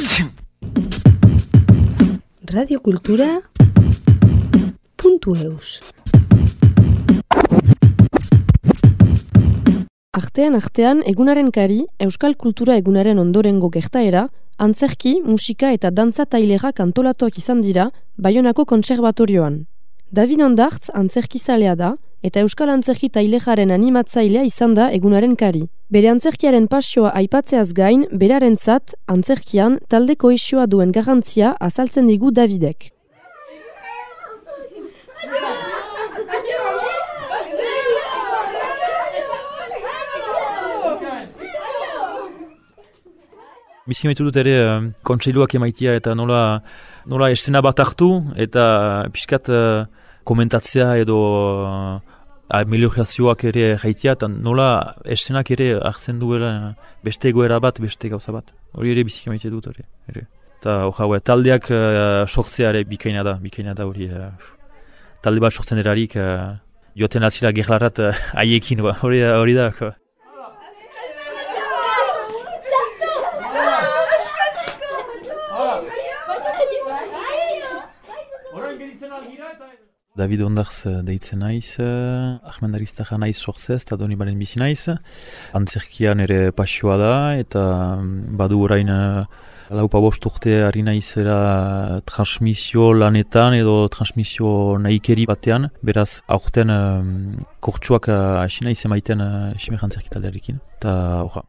radiokultura.eus Artean egunaren kari, euskal kultura egunaren ondorengo gertaera, antzerki, musika eta dantza tailerak antolatuak izan dira Baionako Kontserbatorioan. David Ondartz antzerkizalea da eta euskal antzerki tailejaren animatzailea izan da egunaren kari. Bere antzerkiaren pasioa aipatzeaz gain, berarentzat antzerkian talde kohesioa duen garrantzia azaltzen digu Davidek. Bizi maitu dut ere kontseiluak emaitia eta nola eszena bat hartu eta pixkat komentatzea edo ameliorazioak ere jaitia eta nola eszenak ere hartzen duela beste egoera bat, beste gauza bat. Hori ere bizi maitu dut hori. Eta taldeak sortzea ere bikaina da hori. Talde bat sortzen erarik joaten atzira gerlarat haiekin, hori da. David Ondartz deitzen naiz, ahmendariztaja naiz sortzez eta Donibaren bizi naiz. Antzerkian ere pasioa da eta badu orain 4-5 urte ari naizera transmisio lanetan edo transmisio nahikeri batean. Beraz, aurten kurtsuak hasi naiz emaiten Ximer antzerki taldearekin. Eta horra.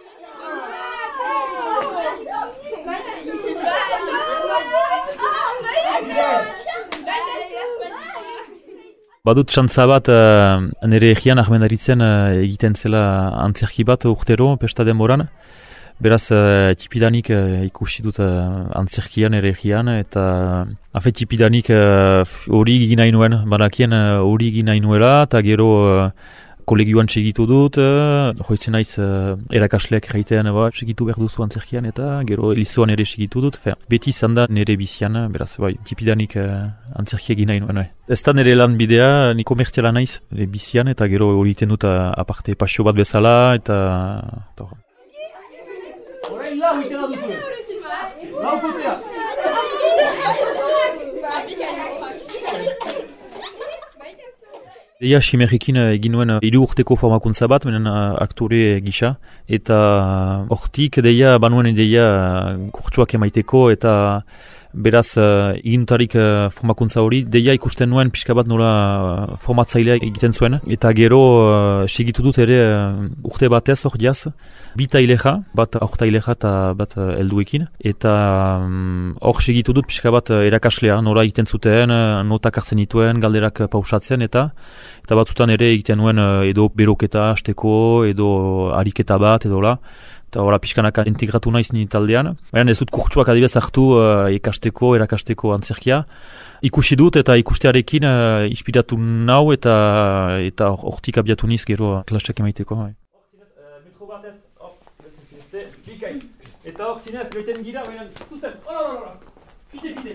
Badut txantza bat, nire egian ahmendaritzen egiten zela antzerki bat urtero, pesta denboran. Beraz, tipidanik ikusi dut antzerkian nire egian, eta tipidanik hori egin nahi nuen, badakien hori egin nahi nuela, eta gero kolegioan segitu dut, joitzen naiz erakasleak egitean segitu behar duzu antzerkian, eta gero elizoan ere segitu dut. Beti izan da nire bizian, beraz, tipidanik antzerki egin nahi nuen. Ez da nire lan bidea, ni komertziala naiz nire bizian, eta gero hori iten dut aparte pasio bat bezala, eta... Horain lau itena duzu! Lau kotea! Deia Ximerrekin egin nuen 3 urteko formakuntza bat, menen aktore gisa, eta hortik deia, banuen deia kurtsuak emaiteko, eta beraz eginutarik formakuntza hori, deia ikusten nuen pixka bat nola formatzailea egiten zuen, eta gero segitu dut ere urte batez hor diaz, 2 taileja, bat aurtaileja eta bat helduekin, eta hor segitu dut pixka bat erakaslea, nola egiten zuten, notak hartzen dituen, galderak pausatzen, eta batzutan ere egiten nuen edo beroketa hasteko, edo ariketa bat, edo la. Eta hola pixkanaka integratu naiz ni taldean. Baina ez dut kurtsuak adibidez hartu erakasteko antzerkia. Ikusi dut eta ikustearekin inspiratu nau eta hortik abiatu niz gero klaseak emaiteko. Metro batez, bikain. Eta hor zinez, beten gira, baina zuzen, fide,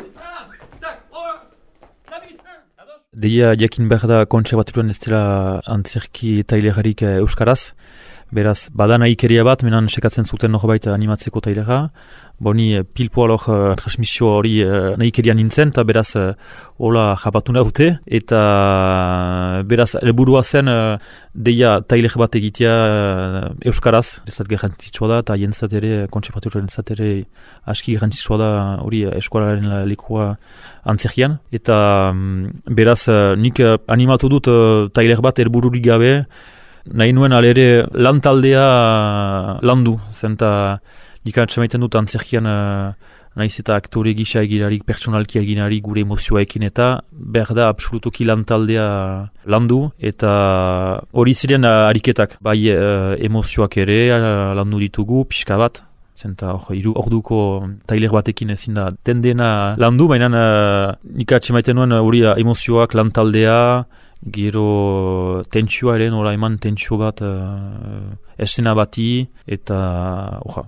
David, Deia jakin behar da kontserbaturan ez dela antzerki tailegarik euskaraz. Beraz, badan aikeria bat, menan sekatzen zuten norbait animatzeko tailera. Boni pilpoa transmisio hori nahikeria nintzen, eta beraz, hola jabatu naute. Eta beraz, helburua zen, deia tailer bat egitea euskaraz. Ezat garrantzitsua da, eta jentzat ere, kontserbaturan jentzat ere, aski garrantzitsua da hori eskolaren lekua antzerkian. Eta beraz, nik animatu dut tailer bat helbururik gabe, nahi nuen alere lan taldea landu, zenta nik atxamaiten dut antzerkian nahiz eta aktore gisa eginarik, pertsonalki eginarik, gure emozioekin eta behar da absolutoki lan taldea landu eta hori ziren ariketak, bai emozioak ere landu ditugu, pixka bat, zenta orduko tailer batekin ezin da dena landu, baina nik atxamaiten nuen hori emozioak lan taldea, gero tentsioa ere, nola eman tentsio bat eszena bati, eta hoja.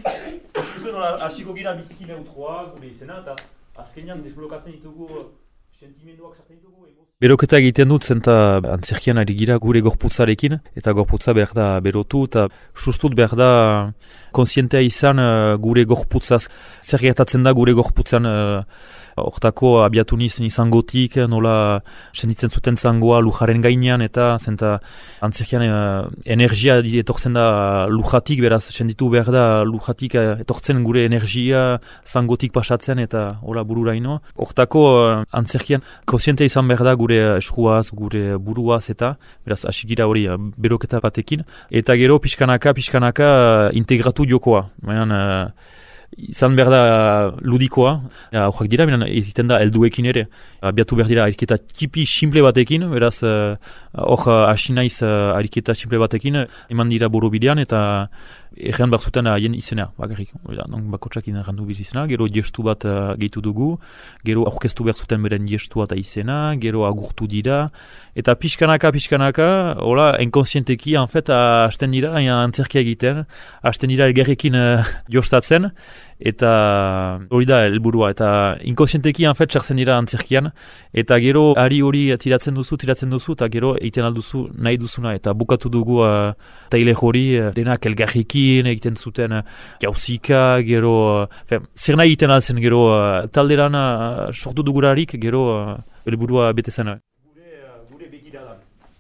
Hasiko gira biziki neutroa, gure izena, eta azkenean desblokatzen ditugu Beroketa egiten dut zenta antzerkian ari gira gure gorputzarekin, eta gorputza behar da berotu, eta sustut behar da konsientea izan gure gorputzaz. Zer gertatzen da gure gorputzan hortako abiatu izan gotik, nola senditzen zuten zangoa lujaren gainean, eta zenta antzerkian energia etortzen da lujatik, beraz senditu behar da lujatik etortzen gure energia zangotik pasatzen, eta hola bururaino. Hortako antzerkian konsientea izan behar da gure eskuaz, gure buruaz, eta beraz hasi gira hori beroketa batekin. Eta gero pixkanaka integratu jokoa. Baina, izan behar da ludikoa, horrek dira, egiten da helduekin ere. Abiatu behar dira ariketa tipi simple batekin, beraz hor hasi naiz ariketa simple batekin, eman dira borobidean eta errean behar zuten haien izena, bakarrik. Bakotxakin errandu biz izena, gero gestu bat gehitu dugu, gero aurkeztu behar zuten beren gestua eta izena, gero agurtu dira, eta pixkanaka, hola, enkonsienteki, en fet, hasten dira, antzerkia egiten, hasten dira elgerrekin jostatzen, eta hori da helburua, eta inkonsienteki, en fet, sartzen dira antzerkian, eta gero ari hori tiratzen duzu, eta gero egiten alduzu nahi duzuna, eta bukatu dugu taile hori, denak elgerrekin egiten zuten jauzika, gero, zer nahi egiten altzen, gero talderan sortu dugurarik, gero helburua bete zen. Gure begiradan,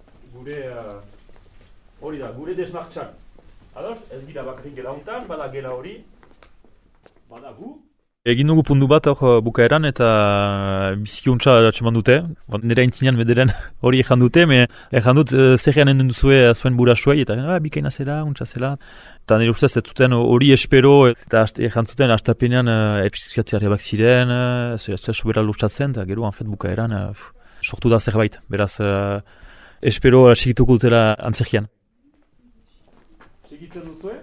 hori da, gure desmartxan. Ados, ez gira bakarrik gela hontan, bada gela hori, bada gu. Egin dugu puntu bat hor bukaeran eta biziki untsa atseman dute. Nera intzinean bederen hori ejan dute, ejan dut zerrean enden duzue zuen burasuei, eta bikaina zela, untsa zela. Eta nire ustez ez zuten hori espero, eta ejan zuten hastapenean epizkiatziarriabak ziren, sobera lustatzen, eta gero anfet bukaeran sortu da zerbait. Beraz, espero segituko dutela antzerkian. Segitzen duzue?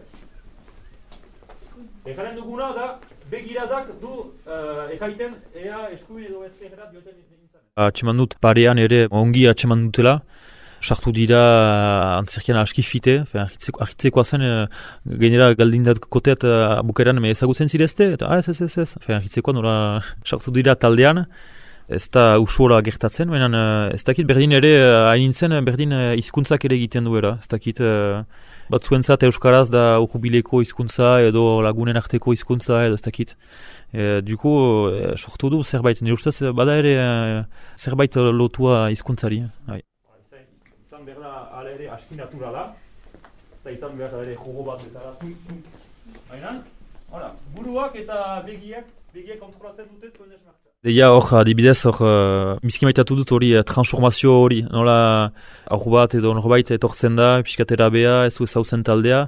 Egaren duguna da, begiradak du ekaiten ea eskubide edo ezkerrat joten izan. Atxeman dut parean ere ongi atxeman dutela. Sartu dira antzerkian aski fite, ahitzekoa zen, gainera galdindat koteat bukaeran ezagutzen zirezte, eta ez. Ahitzekoa nola sartu dira taldean, ez da usuola gertatzen, baina ez dakit berdin ere hain berdin hizkuntzak ere egiten duela, ez dakit batzuentzat euskaraz da urbileko hizkuntza edo lagunen arteko hizkuntza edo ez dakit. Duko sortu du zerbait, nire ustez bada ere zerbait lotua hizkuntzari. Izan behar da ala ere aski naturala, eta izan behar da ere jogo bat bezala. Baina, buruak eta begiak kontrolatzen dute zuen esmartza. Deia hor, adibidez, bizki maitatu dut hori transformazio hori, nola aur bat edo norbait etortzen da, pixkatera bea, ez du ezautzen taldea,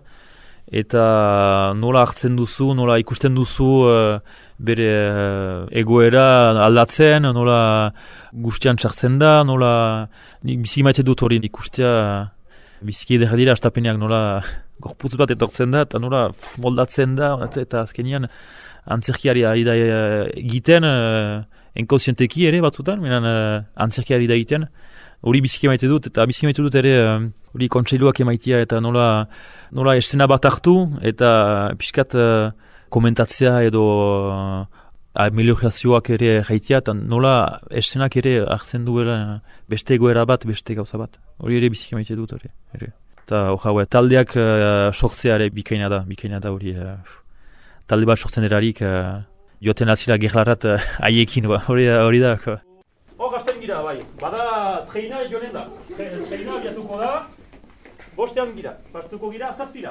eta nola hartzen duzu, nola ikusten duzu bere egoera aldatzen, nola guztian txartzen da, nola bizki maite dut hori ikustea bizki edera dira astapeneak nola gorputz bat etortzen da, eta nola moldatzen da, eta azkenian antzerkiari ari da egiten, enkonsienteki ere batzutan, antzerkiari da egiten, hori biziki maite dut, eta biziki maite dut ere hori kontseiluak emaitia, eta nola escena bat hartu, eta pixkat komentatzea edo ameliorazioak ere jaitia, eta nola escenak ere hartzen duela beste egoera bat, beste gauza bat. Hori ere biziki maite dut hori. Eta taldeak sortzea ere bikaina da hori. Talde bat sortzen erarik joten alzira gerlarat haiekin, hori da. Hor hasten gira, bai. Bada treina jonen da. Treina abiatuko da, bostean gira. Pastuko gira, zazpira.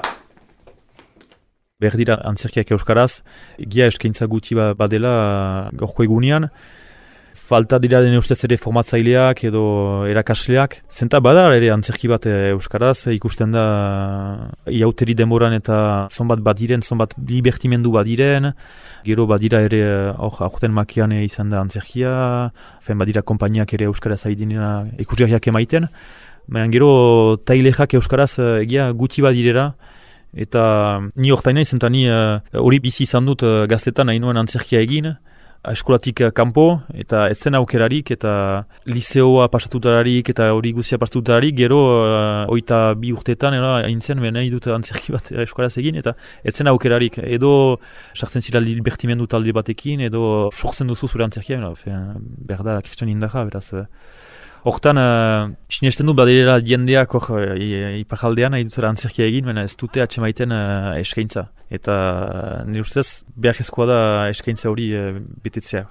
Behar dira antzerkiak euskaraz, egia eskaintza gutxi badela gaurko egunean. Falta dira den ustez ere formatzaileak edo erakasleak. Zenta bada ere antzerki bat euskaraz, ikusten da iauteri denboran eta zonbat badiren, zonbat libertimendu badiren. Gero badira ere aurten makian izan da antzerkia, badira konpainiak ere euskaraz haidinena ikusgarriak emaiten. Baina gero tailexak euskaraz egia gutxi badirera. Eta ni hortaina izan, ni hori bizi izan dut gaztetan hain nuen antzerkia egin. eskolatik kanpo, eta ez zen aukerarik, eta liseoa pasatutararik, eta hori guzia pasatutararik, gero 22 urteetan, haintzen, nahi dut antzerki bat eskolaz egin, eta ez zen aukerarik, edo sartzen zira libertimendu talde batekin, edo sortzen duzu zure antzerkia, berda, Kriston Indarra, beraz. Hortan, sinesten dut badirela jendeak iparaldean nahi dut antzerkia egin, baina ez dute atxemaiten eskaintza. Eta nire ustez, beharrezkoa da eskaintza hori betetzea.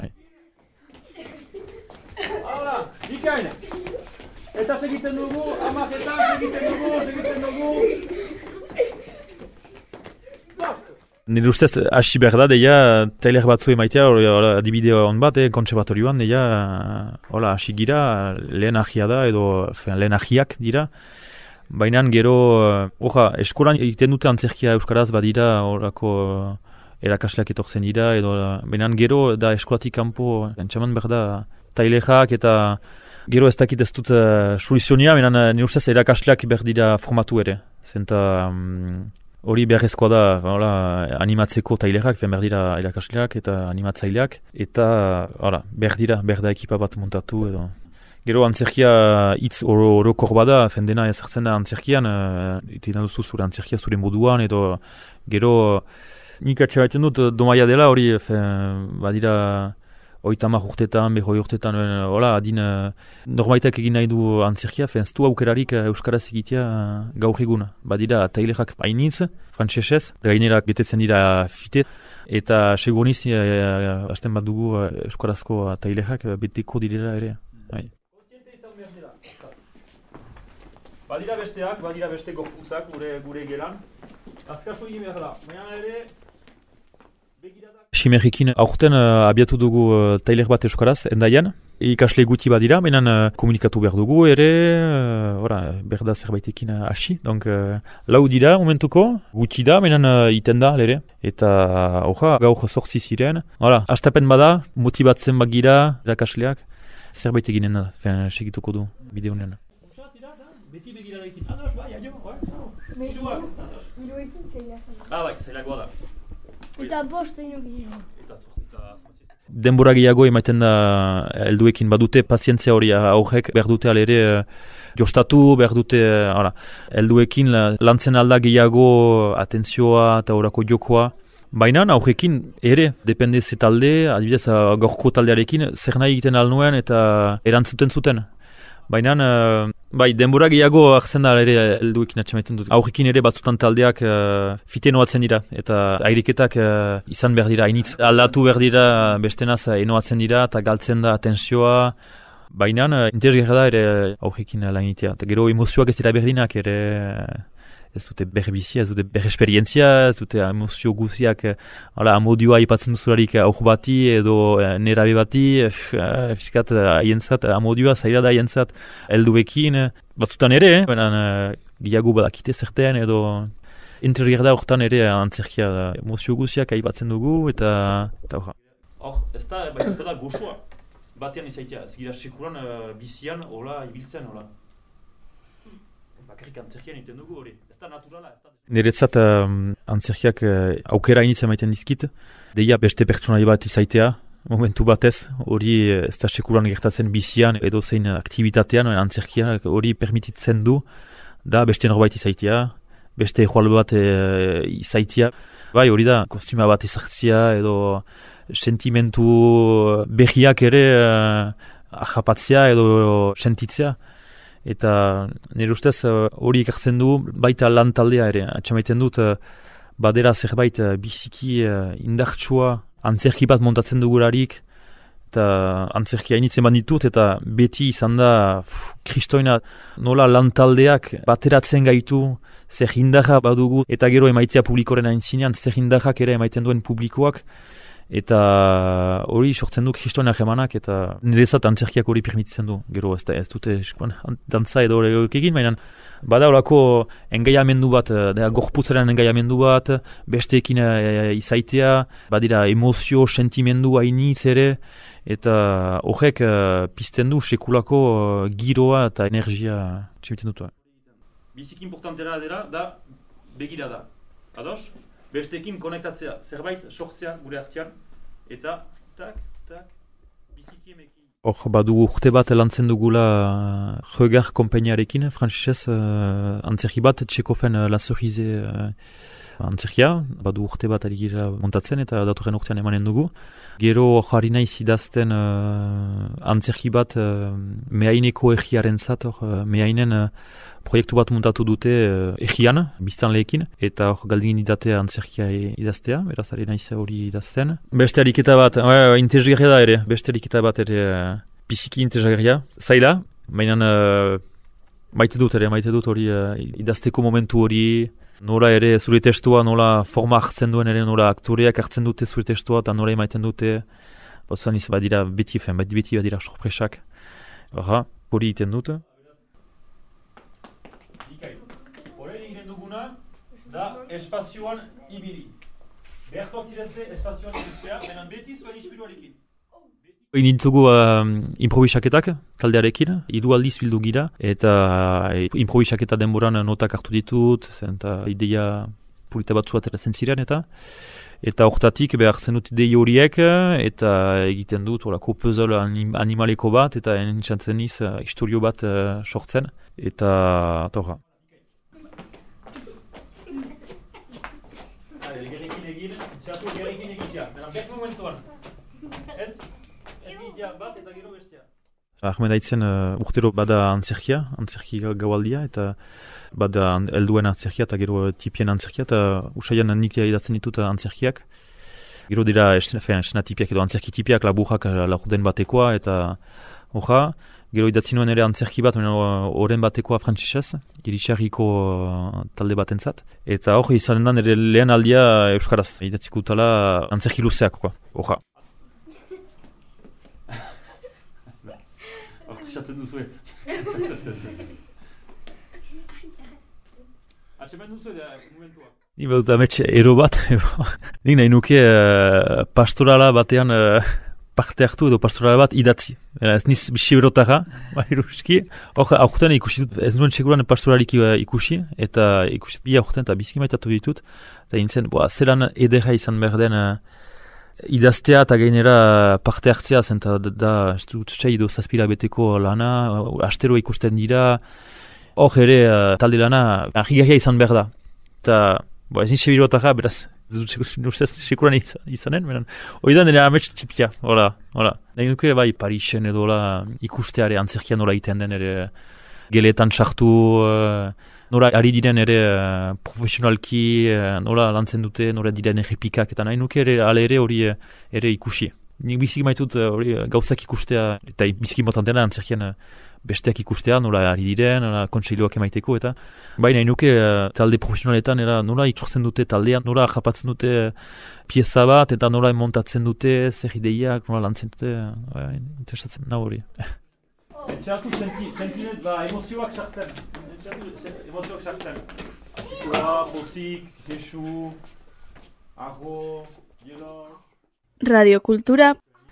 Hala, ikain! Eta segitzen dugu, amaketan segitzen dugu! Nire ustez, hasi behar da, deia, tailer batzu emaitea, adibide hon bat, kontserbatorioan, deia, hasi gira, lehen ahia da, edo lehen ahiak dira. Baina gero, eskolan egiten dute antzerkia euskaraz badira, horako erakasleak etortzen dira, edo, baina gero, da eskolatik kanpo, entxaman behar da, tailerak eta gero ez dakit ez dut soluzionia, baina nire ustez erakasleak behar dira formatu ere. Zenta, hori beharrezkoa da, animatzeko tailerak, behar dira erakasleak eta animatzaileak, eta behar da ekipa bat montatu edo. Gero antzerkia hitz orokor bada, dena ezartzen da antzerkian, iten duzu zure antzerkia zure moduan, edo gero nik atxeraiten dut domaia dela hori, badira 30 urtetan, 40 urtetan, adin normaitak egin nahi du antzerkia, ez du aukerarik euskaraz egitea gaur egun. Badira tailerak hainitz, frantsesez, gainerak betetzen dira fite, eta segurniz, hasten bat dugu euskarazko tailerak beteko direla ere. Badira beste gorpuzak gure gelan. Azkaso egin behar da, baina ere... Simerrekin aurten abiatu dugu tailer bat euskaraz, endaian. Ikasle guti badira, baina komunikatu behar dugu ere, berda zerbaitekin hasi. Lau dira momentuko, guti da, baina iten da, lere. Eta gaur sortzi ziren. Astapen bada, motibatzen bagira, erakasleak, zerbait eginen da, segituko du bideonen. Beti begirarekin, ados, bai, aio, hiruak. Hiruekin zaila zen. Bai, zailagoa da. Eta bost egin gehiago. Denbora gehiago emaiten da helduekin badute pazientzia hori aurrek behar dute alere jostatu, behar dute helduekin lantzen alda gehiago atentzioa eta horako jokoa. Baina aurrekin ere, depende ze talde, adibidez gaurko taldearekin zer nahi egiten alnuen eta erantzuten zuten. Baina, denbora gehiago hartzen da ere helduekin atxemaiten dut. Aurrekin ere batzutan taldeak fite noatzen dira, eta airiketak izan behar dira, hainitz aldatu behar dira, bestenaz enoatzen dira, eta galtzen da atentzioa. Baina, interesgarra da ere aurrekin lanitea. Eta gero emozioak ez dira berdinak ere, ez dute berbizia, ez dute beresperientzia, ez dute emozio guziak, amodioa ipatzen duzularik aur bati edo nerabe bati, fiskat haientzat, amodioa zaila da haientzat helduekin, batzutan ere, gehiago badakite zerten edo interesgarra da horretan ere antzerkia emozio guziak aipatzen dugu eta horra. Ez da goxoa, batean izaitea, ez gira sekuran bizian, ibiltzen, bakarrik antzerkian egiten dugu hori, ez da naturala, ez da... Niretzat antzerkiak aukera initzia maiten dizkit, deia beste pertsonai bat izaitea, momentu batez, hori ez da sekuran gertatzen bizian edo zein aktivitatean, antzerkiak hori permititzen du, da beste norbait izaitea, beste joal bat izaitea. Bai, hori da, kostuma bat ezartzia edo sentimentu berriak ere ahapatzea edo sentitzea. Eta nire ustez hori ikartzen du baita lan taldea ere. Atxamaiten dut badera zerbait biziki indartsua antzerki bat montatzen dugularik eta antzerkia initzen banditut eta beti izan da kristoina nola lan taldeak bateratzen gaitu zer indarra badugu eta gero emaitea publikoren aintzinean zer indarrak ere emaiten duen publikoak. Eta hori sortzen du kristoinak emanak eta nirezat antzerkiak hori permititzen du. Gero ez dute dantza edo horiek egin, baina bada horako engaiamendu bat, gorputzaren engaiamendu bat, besteekin izaitea, badira emozio, sentimendu hainitz ere, eta horrek pizten du sekulako giroa eta energia txemiten dutu. Biziki importantera dela da begira da. Ados? Besteekin konektatzea, zerbait sortzea gure artean, eta tak, tak, biziki emeki. Hor, badu urte bat lantzen dugula Regar konpainiarekin, frantzesez, antzerki bat, Txekofen La Cerise antzerkia, badu urte bat ari gira montatzen eta datorren urtean emanen dugu. Gero jarri naiz idazten antzerki bat mehaineko egiaren zat, mehainen proiektu bat montatu dute egian, biztanleekin, eta hor galdegin idate antzerkia idaztea, beraz ari naiz hori idazten. Beste ariketa bat, interesgarria da ere, beste ariketa bat ere biziki interesgarria, zaila, baina maite dut hori idazteko momentu hori, nola ere zure testua, nola forma hartzen duen ere, nola aktoreak hartzen dute zure testua, eta nola emaiten dute, batzan iz badira beti badira sorpresak. Hori iten dut. Horrein egiten duguna, da espazioan ibili. Behartuak zirezte espazioan ibiltzea, benen beti zuen ispiluarekin. Egin ditugu improvisaketak taldearekin, hiru aldiz bildu gira, eta improvisaketa denboran notak hartu ditut, eta ideia polita batzu ateratzen ziren, eta hortatik behar zen dut idei horiek, eta egiten dut horako puzzle animaleko bat, eta entxantzen iz historio bat sortzen, eta horra. Gerekin egin, txatu gerekin egitea, benen behar momentuan. Ez? Bat eta gero bestea. Ahmed aitzen urtero bada antzerki gaualdia, eta bada helduen antzerkia eta gero tipien antzerkia, eta usaian nik idatzen ditut antzerkiak. Gero dira esna tipiak edo antzerki tipiak laburrak laguden batekoa, eta horra, gero idatzi nuen ere antzerki bat, oren batekoa frantzesez, Irisarriko talde batentzat. Eta hor, izanen da nire lehen aldia euskaraz idatziko dutala antzerki luzeak, horra. Esatzen duzue. Atxemen duzue da momentua. Ni badut ametxe ero bat, nik nahi nuke pastorala batean parte hartu edo pastorala bat idatzi. Ez niz bixi berotara, iruski. Hor, aurten ikusi dut, ez nuen seguran pastoralik ikusi, eta ikusi bi aurten eta bizki maitatu ditut. Eta nintzen, zelan edera izan behar den idaztea eta gainera parte hartzea zen, da sei edo zazpira beteko lana, astero ikusten dira, hor ere talde lana argigarria izan behar da. Eta ez nintxe birotara, beraz, sekuran izanen, hori da nire amets tipia, hola. Nahi nuke bai Parisen edo ikusteare antzerkia nola iten den ere geletan sartu, nola ari diren ere profesionalki, nola lantzen dute, nola diren errepikak, eta nahi nuke ere hori ere ikusi. Nik biziki maitut hori gauzak ikustea, eta biziki motan dena antzerkian besteak ikustea, nola ari diren, nola kontseiluak emaiteko, eta bai nahi nuke talde profesionaletan nola itzortzen dute taldean, nola japatzen dute pieza bat, eta nola montatzen dute, zer ideiak, nola lantzen dute, interesatzen nahi hori. Etxatu sentinet emozioak sartzen. Emozioak sartzen. Artikula, pozik, kesu, arro, gelo. Radiokultura.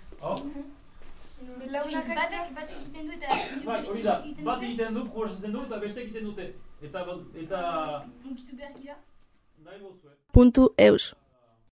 Batek egiten du eta... Bai, hori da, bat egiten du, proposatzen du, eta beste egiten dute. Eta... Mungitu behar gira. Nahi bozue. .eus